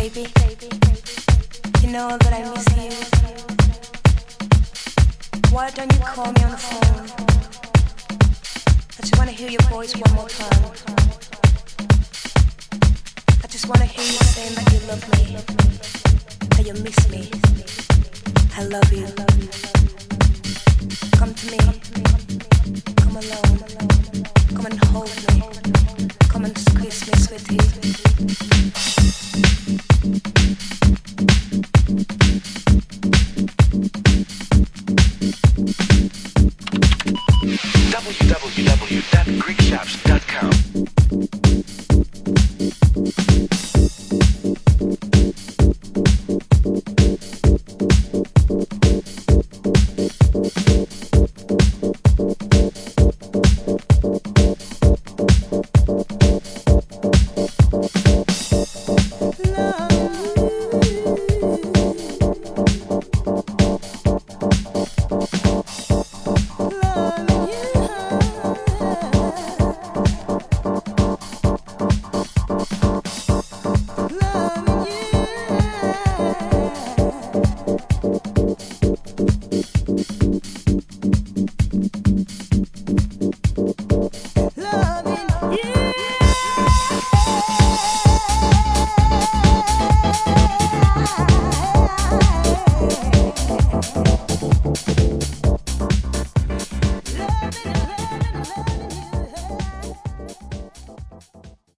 Baby, you know that I miss you. Why don't you call me on the phone? I just wanna hear your voice one more time. I just wanna hear you saying that you love me, that you miss me. I love you. Come to me. Come alone. Come and hold me. Come and squeeze me, sweetie.